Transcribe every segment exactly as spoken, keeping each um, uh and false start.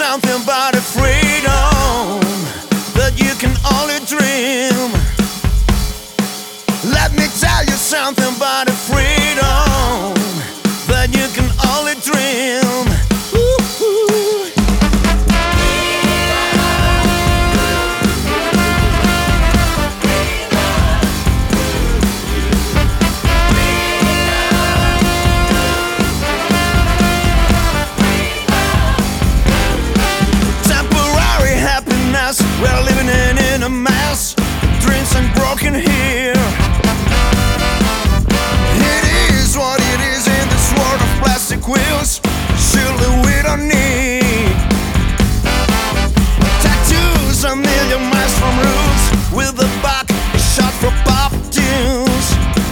something about a freedom that you can only dream. Let me tell you something about a freedom that you can only dream. Ooh. Temporary happiness, we're living in, in a mess. Dreams and broken here. It is what it is in this world of plastic wheels. Surely we don't need tattoos a million miles from roots, with the back a shot for pop tunes.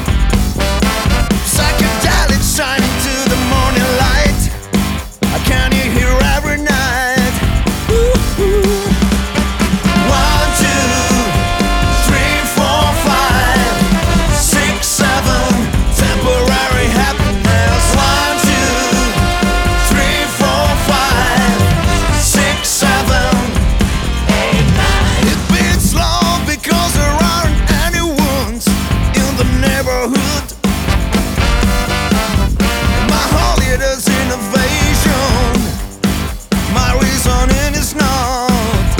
Psychedelics shining to the morning light. I can you hear every night. Ooh, ooh. One, two, three, four, five, six, seven. Temporary happiness. One, two, three, four, five, six, seven, eight, nine. It beats slow because there aren't any wounds in the neighborhood. My holiday is innovation. My reasoning is not.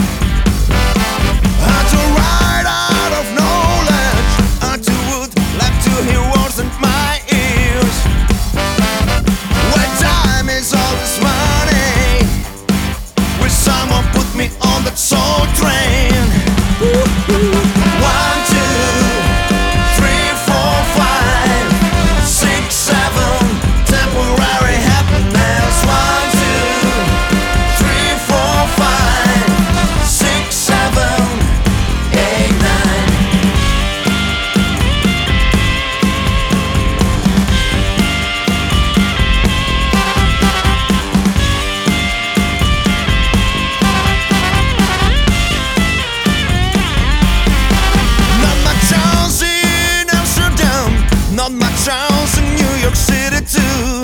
I to ride out of knowledge. I to would like to hear words in my ears. When time is always money, will someone put me on that soul train? One, two, three, four, five, six, seven. Temporary happiness. One, two, three, four, five, six, seven, eight, nine. Not much house in Amsterdam, not much house in New York City too.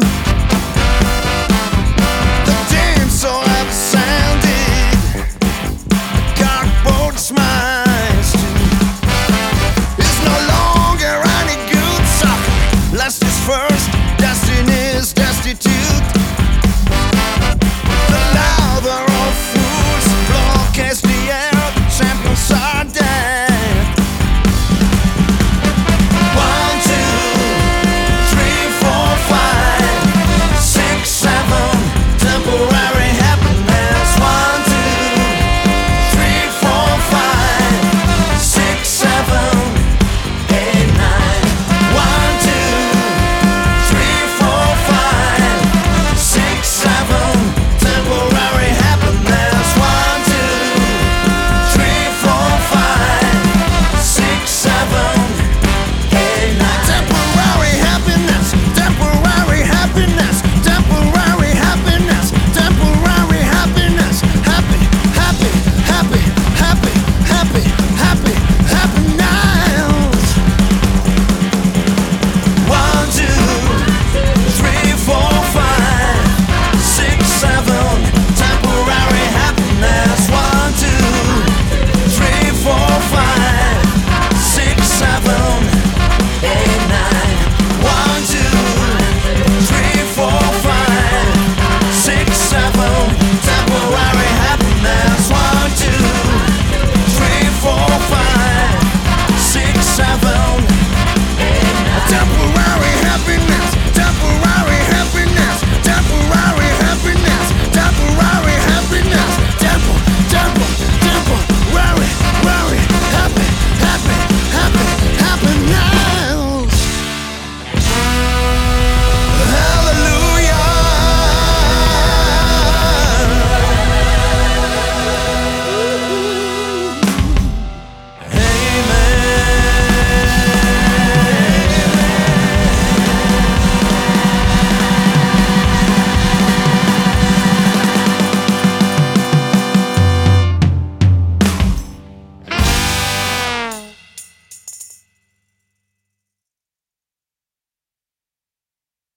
The dreams so heavy-sounded, cardboard smile.